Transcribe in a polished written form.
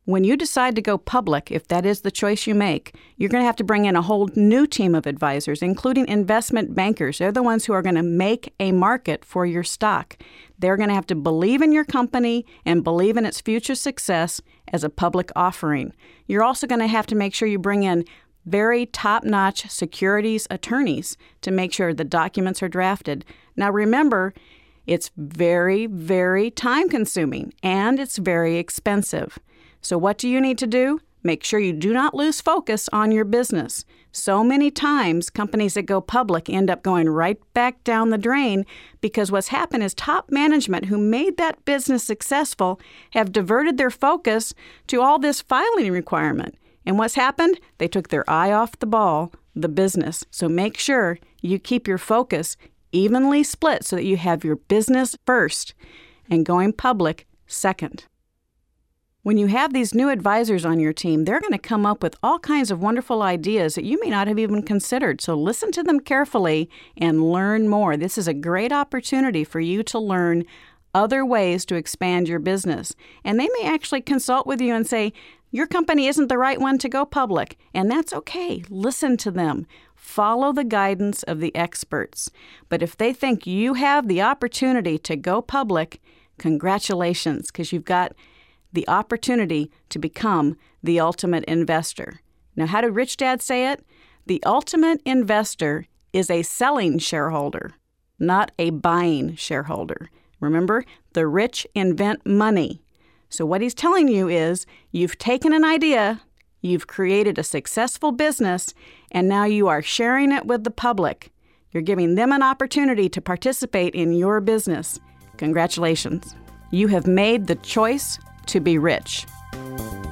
When you decide to go public, if that is the choice you make, you're going to have to bring in a whole new team of advisors, including investment bankers. They're the ones who are going to make a market for your stock. They're going to have to believe in your company and believe in its future success as a public offering. You're also going to have to make sure you bring in very top-notch securities attorneys to make sure the documents are drafted. Now remember, it's very, very time-consuming and it's very expensive. So what do you need to do? Make sure you do not lose focus on your business. So many times, companies that go public end up going right back down the drain because what's happened is top management who made that business successful have diverted their focus to all this filing requirement. And what's happened? They took their eye off the ball, the business. So make sure you keep your focus evenly split so that you have your business first and going public second. When you have these new advisors on your team, they're going to come up with all kinds of wonderful ideas that you may not have even considered. So listen to them carefully and learn more. This is a great opportunity for you to learn other ways to expand your business. And they may actually consult with you and say, your company isn't the right one to go public. And that's okay. Listen to them. Follow the guidance of the experts. But if they think you have the opportunity to go public, congratulations, because you've got the opportunity to become the ultimate investor. Now, how did Rich Dad say it? The ultimate investor is a selling shareholder, not a buying shareholder. Remember, the rich invent money. So what he's telling you is you've taken an idea, you've created a successful business, and now you are sharing it with the public. You're giving them an opportunity to participate in your business. Congratulations. You have made the choice to be rich.